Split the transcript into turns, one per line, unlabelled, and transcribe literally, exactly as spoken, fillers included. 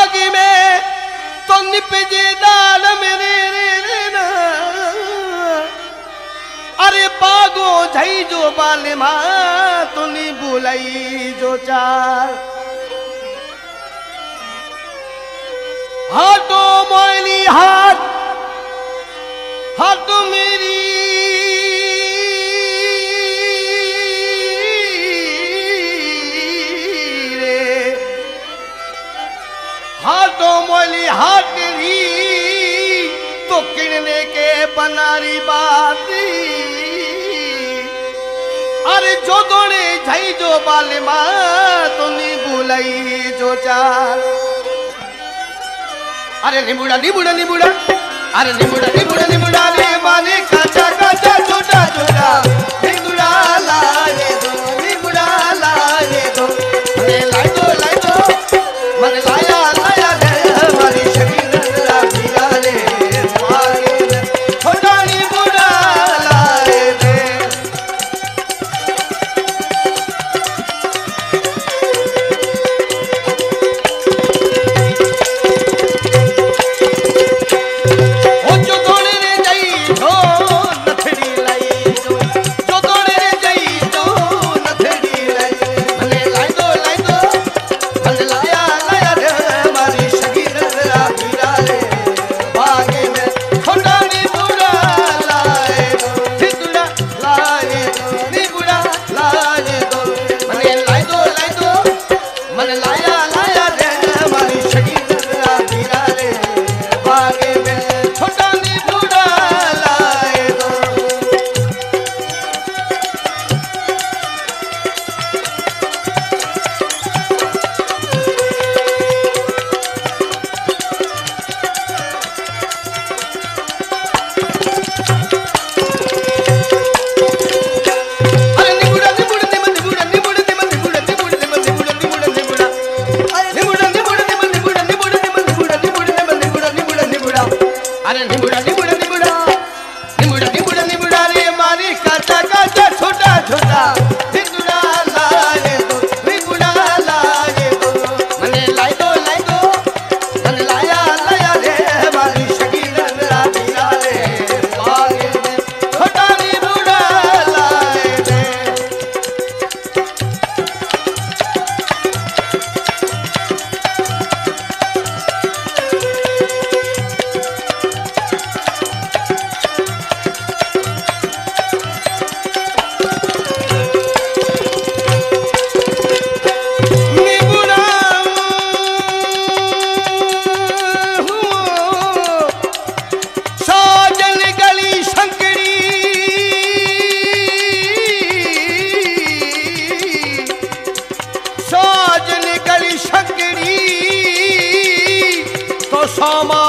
बागी में तो निपजे दाल मेरे रे रे ना अरे बागो झई जो बाले माँ तो नी बुलाई जो चार हाथो मोइली हाथ हाथ मेरी रे हाथो मोइली हाथ री तो किड़ने के बनारी बाती अरे जो दोने झई जो बाले माँ तो नी बुलाई जो चार अरे निमुड़ा निमुड़ा निमुड़ा अरे निमुड़ा निमुड़ा निमुड़ा रे माने काचा काचा छोटा छोटा निमुड़ा लाए दो निमुड़ा लाए दो अरे लाई दो लाई दो मन लाया लाया रे हमारी शरीर रा पीला रे मारे छोटा निमुड़ा लाए दे सामा